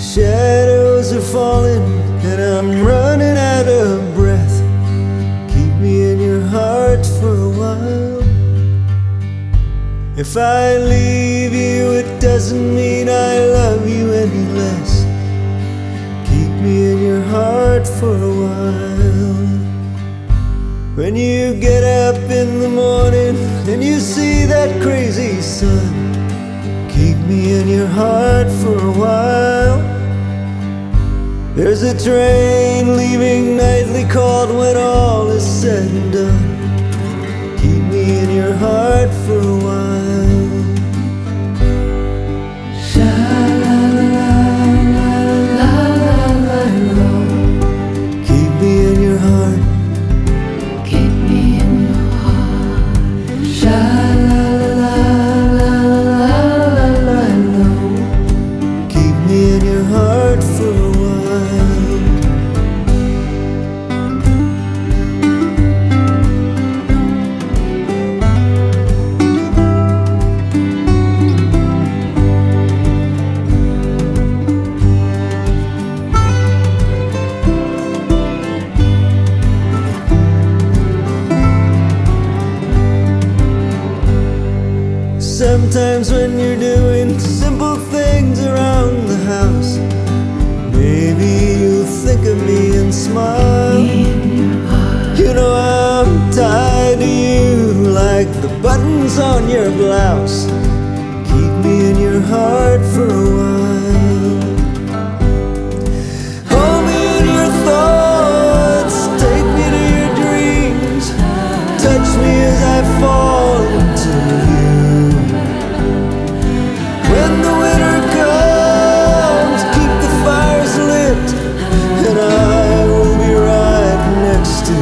Shadows are falling and I'm running out of breath. Keep me in your heart for a while. If I leave you, it doesn't mean I love you any less. Keep me in your heart for a while. When you get up in the morning and you see that crazy sun, keep me in your heart for a while. There's a train leaving nightly called when all is said and done. Keep me in your heart for a while. Sha-la-la-la-la-la-la-la. Keep me in your heart. Keep me in your heart. Sha-la-la-la-la-la-la-la. Keep me in your heart for a while. Sometimes when you're doing simple things around the house, maybe you'll think of me and smile. You know I'm tied to you like the buttons on your blouse. Keep me in your heart for a while. Hold me in your thoughts, take me to your dreams, touch me as I fall into you. When the winter comes, keep the fires lit, and I will be right next to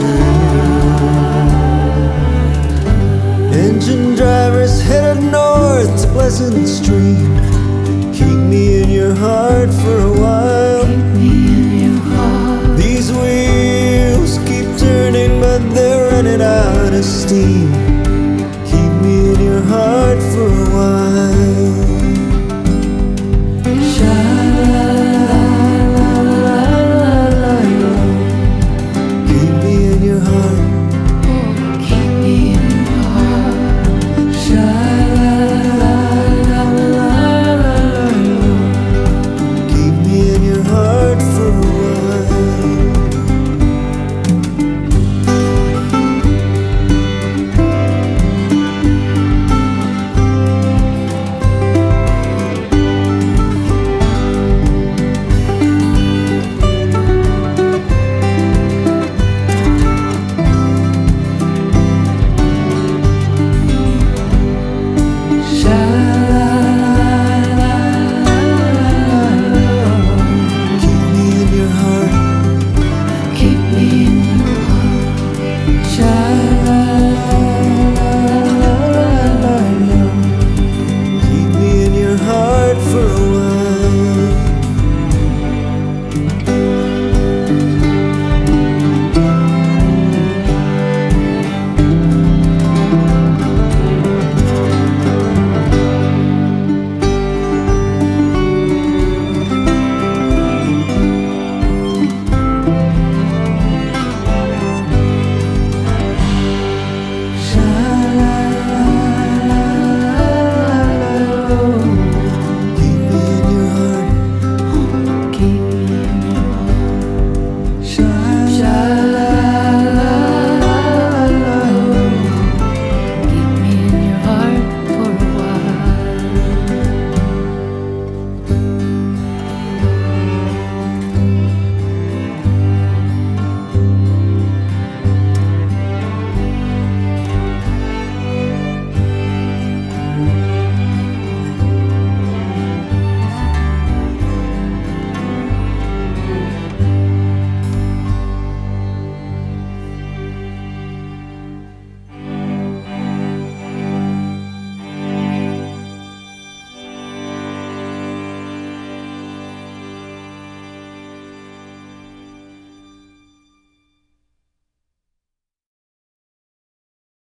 you. Engine drivers headed north to Pleasant Stream. Keep me in your heart for a while. Keep me in your heart. These wheels keep turning, but they're running out of steam.